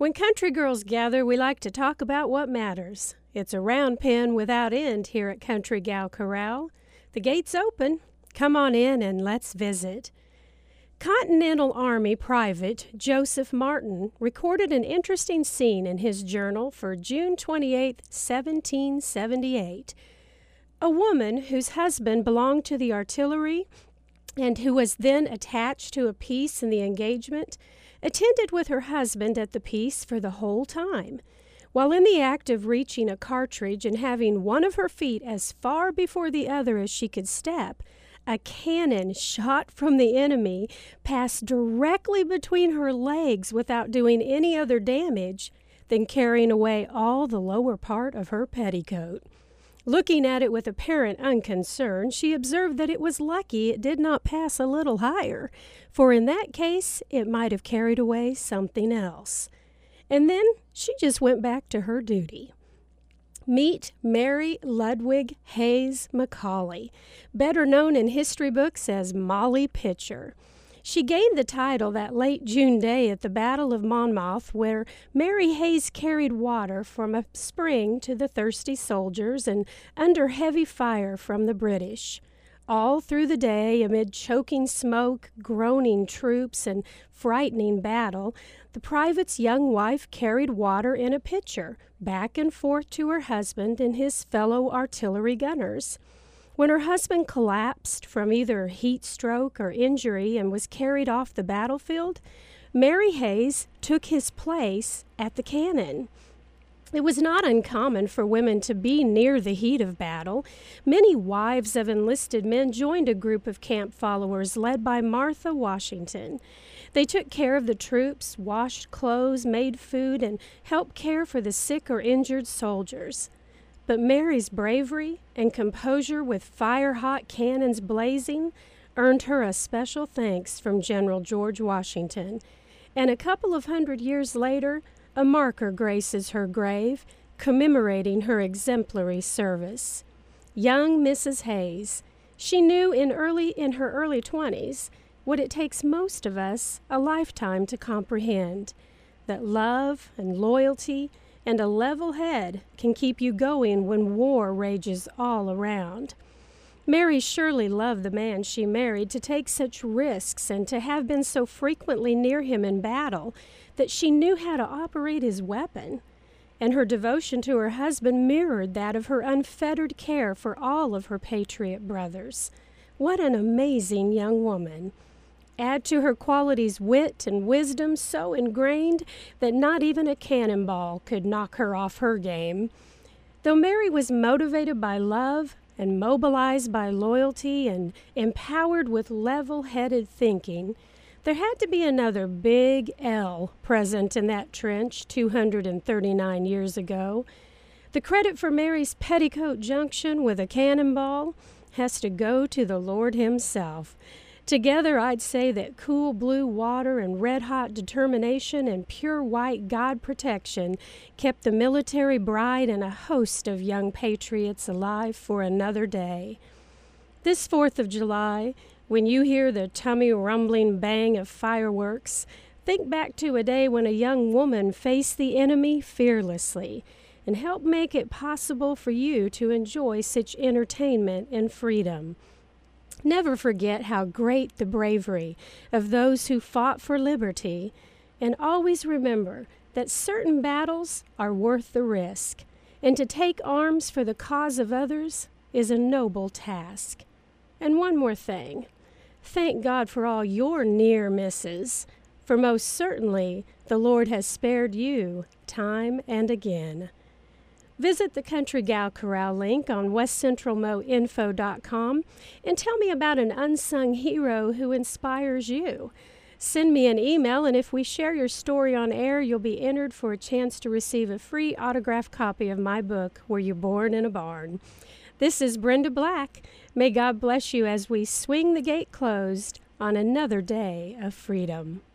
When country girls gather, we like to talk about what matters. It's a round pen without end here at Country Gal Corral. The gate's open. Come on in and let's visit. Continental Army Private Joseph Martin recorded an interesting scene in his journal for June 28, 1778. A woman whose husband belonged to the artillery and who was then attached to a piece in the engagement attended with her husband at the piece for the whole time. While in the act of reaching a cartridge and having one of her feet as far before the other as she could step, a cannon shot from the enemy passed directly between her legs without doing any other damage than carrying away all the lower part of her petticoat. Looking at it with apparent unconcern, she observed that it was lucky it did not pass a little higher, for in that case it might have carried away something else. And then she just went back to her duty. Meet Mary Ludwig Hayes Macaulay, better known in history books as Molly Pitcher. She gained the title that late June day at the Battle of Monmouth, where Mary Hayes carried water from a spring to the thirsty soldiers and under heavy fire from the British. All through the day, amid choking smoke, groaning troops, and frightening battle, the private's young wife carried water in a pitcher back and forth to her husband and his fellow artillery gunners. When her husband collapsed from either heat stroke or injury and was carried off the battlefield, Mary Hayes took his place at the cannon. It was not uncommon for women to be near the heat of battle. Many wives of enlisted men joined a group of camp followers led by Martha Washington. They took care of the troops, washed clothes, made food, and helped care for the sick or injured soldiers. But Mary's bravery and composure with fire-hot cannons blazing earned her a special thanks from General George Washington. And a couple of 100 years later, a marker graces her grave, commemorating her exemplary service. Young Mrs. Hayes, she knew in her early 20s what it takes most of us a lifetime to comprehend, that love and loyalty and a level head can keep you going when war rages all around. Mary surely loved the man she married to take such risks and to have been so frequently near him in battle that she knew how to operate his weapon, and her devotion to her husband mirrored that of her unfettered care for all of her patriot brothers. What an amazing young woman! Add to her qualities wit and wisdom so ingrained that not even a cannonball could knock her off her game. Though Mary was motivated by love and mobilized by loyalty and empowered with level-headed thinking, there had to be another big L present in that trench 239 years ago. The credit for Mary's petticoat junction with a cannonball has to go to the Lord himself. Together, I'd say that cool blue water and red-hot determination and pure white God protection kept the military bride and a host of young patriots alive for another day. This 4th of July, when you hear the tummy-rumbling bang of fireworks, think back to a day when a young woman faced the enemy fearlessly and helped make it possible for you to enjoy such entertainment and freedom. Never forget how great the bravery of those who fought for liberty, and always remember that certain battles are worth the risk, and to take arms for the cause of others is a noble task. And one more thing, thank God for all your near misses, for most certainly the Lord has spared you time and again. Visit the Country Gal Corral link on westcentralmoinfo.com and tell me about an unsung hero who inspires you. Send me an email, and if we share your story on air, you'll be entered for a chance to receive a free autographed copy of my book, Were You Born in a Barn? This is Brenda Black. May God bless you as we swing the gate closed on another day of freedom.